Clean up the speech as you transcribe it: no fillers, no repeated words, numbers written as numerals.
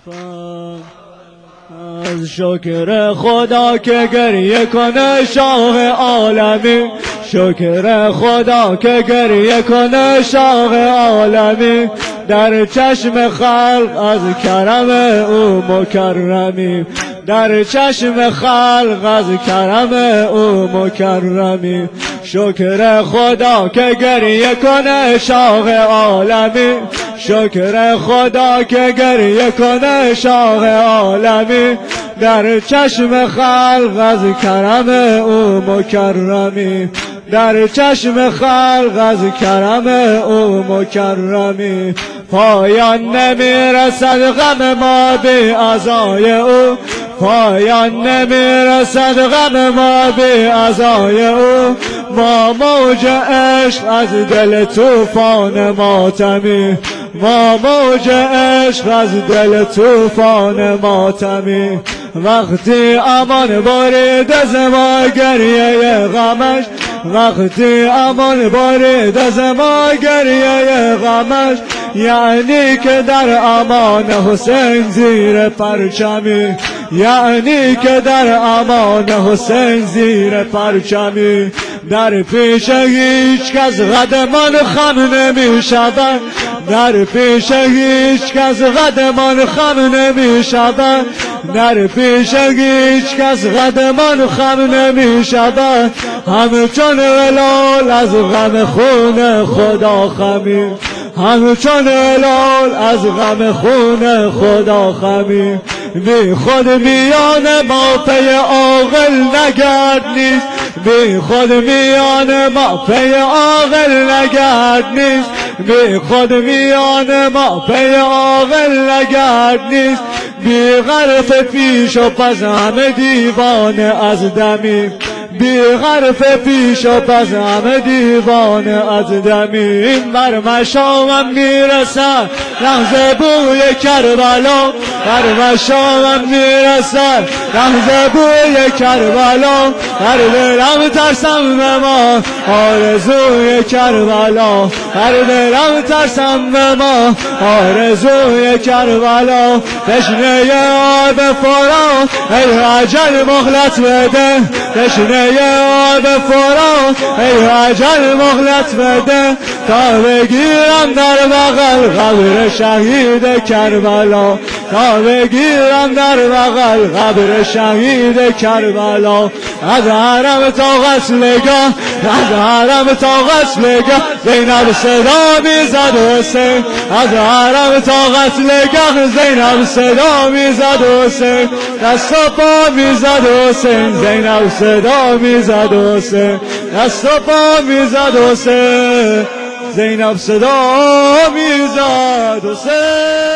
از شکر خدا که گریه کنه شاه عالمی، شکر خدا که گریه کنه شاه عالمی، در چشم خلق از کرم او مکرمی، در چشم خلق از کرم او مکرمی. شکر خدا که گریه کنه شاه عالمی، شکر خدا که گریه کنه شاه عالمی، در چشم خلق از کرم او مکرمی، در چشم خلق از کرم او مکرمی. پایان نمیرسد غم ما بی عزای او، پایان نمیرسد غم ما بی عزای او، ما موج عشق از دل طوفان ماتمی، ما موج عشق از دل طوفان ماتمی. وقتی امان برید از ما گریه غمش، وقتی امان برید از ما گریه غمش، یعنی که در امان حسین زیر پرچمی، یعنی که در امان حسین زیر پرچمی. در پیش هیچ کس قدمان خم نمی شود، در پیش هیچ کس قدمان خم نمی شود، در پیش هیچ کس قدمان خم نمی شود. همچون هلال از غم خون خدا خمی، همچون هلال از غم خون خدا خمی. بی خود میان ما پی عاقل نگرد نیست، بی خود میان ما پی عاقل نگرد نیست، بی خود میان ما پی عاقل نگرد نیست. بی غرف پیش و پس همه دیوانه از دمی، بی غرف پیش و پس همه دیوانه از دمی. این بر مشامم میرسد لحظه بوی کربلا، بر مشامم میرسد لحظه بوی کربلا، در دلم ترسم به ما آرزوی کربلا، در دلم ترسم به ما آرزوی کربلا. تشنه آب فرات ای اجل مهلت بده، تشنه آب فرات ای اجل مهلت بده، تا بگیرم در بغل قبر شهید کربلا، تا بگیرم در بغل قبر شهید کربلا. از حرم تا قتلگاه، از حرم تا قتلگاه زینب صدا میزد حسین، از حرم تا قتلگاه زینب صدا میزد حسین، دست و پا میزد حسین، زینب صدا میزد حسین، دست و پا میزد حسین، زینب صدا میزد حسین.